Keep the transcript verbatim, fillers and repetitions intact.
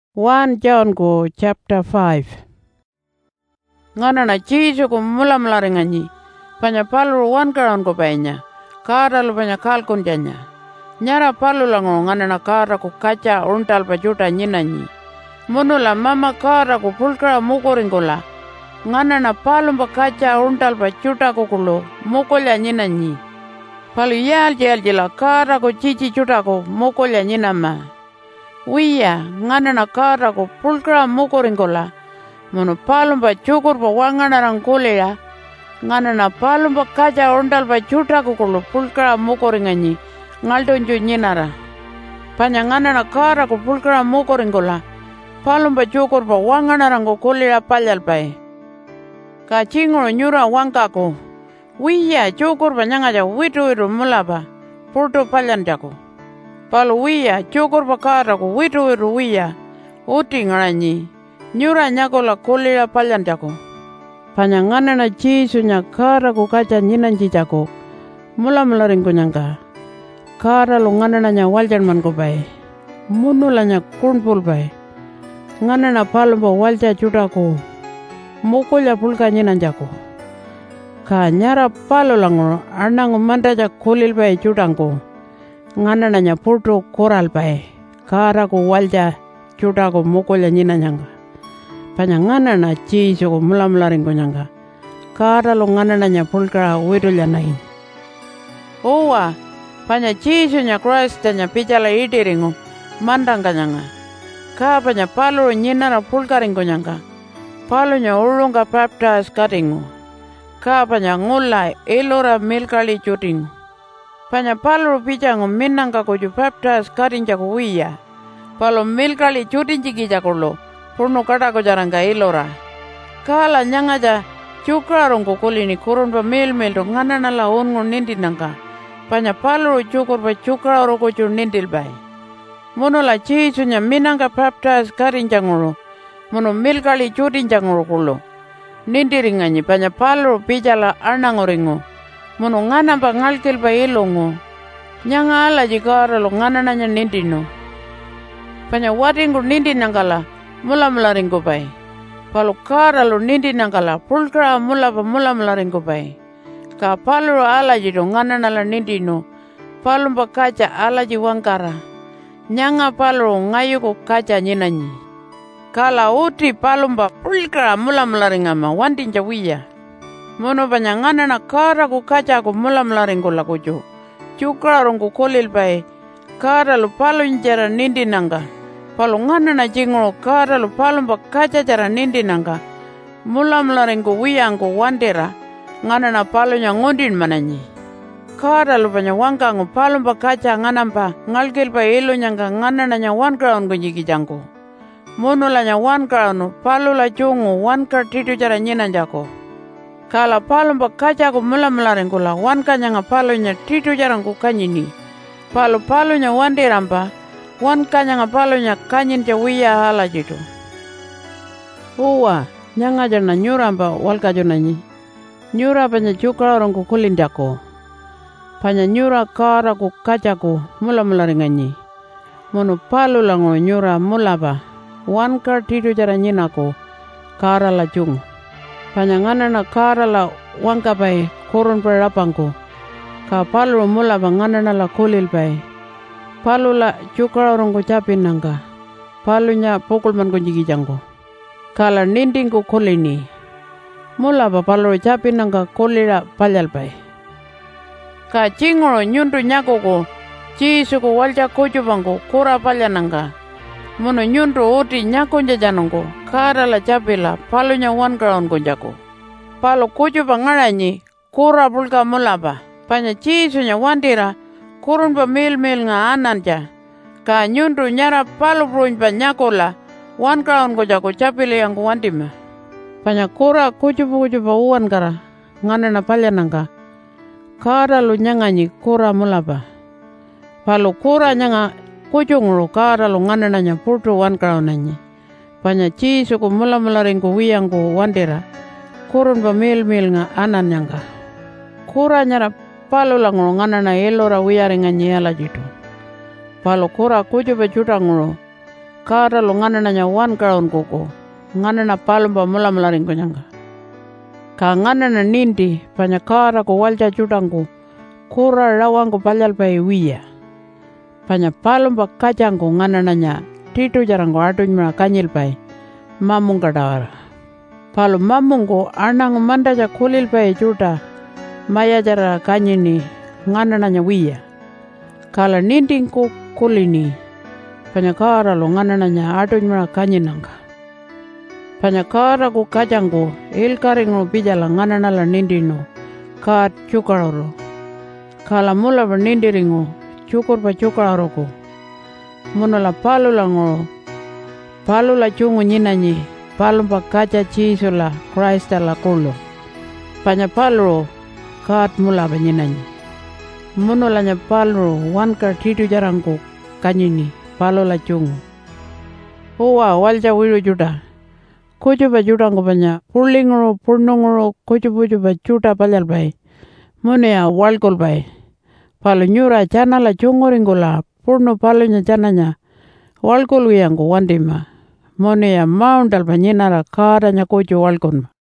First John ko chapter five. Ngana na chiso ko mula mlaringanyi. Panya palu wan karan ko panya. Kara lu panya kalkun janya. Nyara palu lango ngana na kara ko kaca untal pajuta nyinanyi. Munula mama kara ko pulkara mukoringola. Ngana na palu mba kaca untal pajuta ko kulo mukolya nyinanyi. Palu yal jel jela kara ko cici juta ko mukolya nyinama. Wiya ngana na kara ko pulkara mukoringola. Munu palumba cukur pa wangana rang kulera. Ngana na palumba kaca ondal pa juta ko kulo pulkara mukoringanyi. Ngaldonju nyinara. Panya ngana na kara ko pulkara mukoringola. Palumba cukur pa wangana rang kulera palyal pae. Ka cinguro nyura wangka ko. Wiya cukur pa nyangaja witu witu mulapa. Purto palyan jako. Palu wiya cukur pa kara ko witu witu wiya. Uti ngaranyi. Nyura nyakola kulira palyan jako. Panya ngana na jisu nya kara ko kaca nyinanji jako. Mula mula ringko nyangka. Kara lo ngana na nya waljan man ko bae. Munula nya kunpul bae. Ngana na palumba walja juta ko. Mukulya pulka nyinan jako. Ka nyara palo lango anang mandaja kulil bae jutangko. Ngana na nya pulto koral bae. Kara ko walja juta ko mukulya nyinan nyangka. Panya ngana na jisu ko mula mula ringko nyangka. Kara lo ngana na nya pulkara widulya nain. Owa, panya jisu nya Christ nya pijala iti ringo. Mandang ka nyanga. Ka panya palo nyinara pulka ringko nyangka. Palo nya ulunga baptize katingo. Ka panya ngula elora milkali chutingo. Panya palo pijango minangka kuju baptize katinja ko wiya. Palo milkali chutinji kija kulo. Purno kata ko jarangka ilora. Kala nyangaja cukrarong ko kulini kurun pa mil mil to ngana na laon ngon nindi nangka. Panya palro cukur pa cukraro ko cur nindil bay. Mono la chisu nya minangka baptize karin jangoro. Mono mil kali cutin jangoro kulo. Nindi ringanyi panya palro pijala arnangoringo. Mono ngana pa ngalkil pa ilongo. Nyanga ala jikara lo ngana nanya nindi no. Panya watingo nindi nangkala. Mula mula ringko pai. Palu kara lo nindi nangkala pulkara mula pa mula mula ringko pai. Ka palu ala jido ngana nala nindi no. Palu pa kaca ala ji wangkara. Nyanga palu ngayu ko kaca nyinanyi. Kala uti palu pa pulkara mula mula ringama wantin jawiya. Mono panya ngana na kara ko kaca ko mula mula ringko la kujo. Cukra rongko kolil pai. Kara lo palu njara nindi nangka. Palu ngana na jingro kara lo palu pa kaca cara nindi nangka. Mula mula ringko wiyangko wandera. Ngana na palu nya ngondin mananyi. Kara lo panya wangka ngo palu pa kaca ngana pa ngalkil pa ilo nyangka ngana na nya one crown ko jiki jangko. Mono la nya one crown palu la chungu one crown titu cara nyinan jako. Kala palu pa kaca ko mula mula ringko la one ka nyanga palu nya titu cara ko kanyini. Palu palu nya wandera pa. Wan kanya ngapalo nya kanyin ca wiya hala jitu. Uwa, nyanga jana nyura mba walka jona nyi. Nyura panya cukra orang ku kulin jako. Panya nyura kara ku kaca ku mula mula ringanyi. Mono palu lango nyura mula ba. Wan kar titu jara nyina ku. Kara la jung. Panya ngana na kara la wangka pai kurun perapangku. Ka palu mula ba ngana na la kulil pai. Palu la cukra orang ko capin nangka. Palunya pukul man ko jigi jangko. Kala ninding ko kulini. Mula pa palu capin nangka kulira palyal pai. Ka cingro nyundu nyako ko. Cisu ko walja kucu bangko kura palya nangka. Mono nyundu uti nyako jajanongko. Kara la capila palunya one crown ko jako. Palu kucu pangaranyi kura pulka mula pa. Panya cisunya wandira. Kurun pa mil mil nga anan ja. Ka nyundu nyara palu pruin pa nyakola. One crown ko jako capili yang ko wantima. Panya kura kucupu kucupa uwan kara. Ngana na palya nangka. Kara lu nyanganyi kura mulapa. Palu kura nyanga kucungru kara lu ngana nanya purtu one crown nanyi. Panya cisu ko mula mula ringko wiyang ko wandera. Kurun pa mil mil nga anan nyangka. Kura nyara palu lango ngana na elora wiyaringa nyela jitu. Palu kura kuju bejuta nguro. kara lo nganananya wan karon koko. Nganana palumba mula mularing ko nyanga. Ka nganana nindi panya kara ko walja jutangku. Kura rawang ko palyal pai wiya. Panya palumba kacang ko nganananya. Titu jarang ko atuny muna kanyil pai. Mamung kadawara. Palu mamung ko anang mandaja kulil pai juta. Maya jara kanyini nganananya wiya. Kala ninding ko kulini. Panya kara lo nganananya atuny muna kanyinangka. Panya kara ko kacang ko ilkaring no bijala ngananala nindino kat cukaroro. Kala mula ba nindiringo cukur pa cukaroro ko. Munala palula ngo palula cungu nyinanyi palumpa kaca cisula Christa la kulo. Panya palu kat mula ba nyinanyi. Munulanya palu wanka titu jarangku kanyini palula cungu. Uwa walja wiru juda. Kujuba judang ko banya pulingro purnungro kujubu juba juta palyal bai munia walkol bai palu nyura jana la jungoringgola purno palunya jananya walkol yang ko wandima munia maundal banyinara kadanya kuju walkon.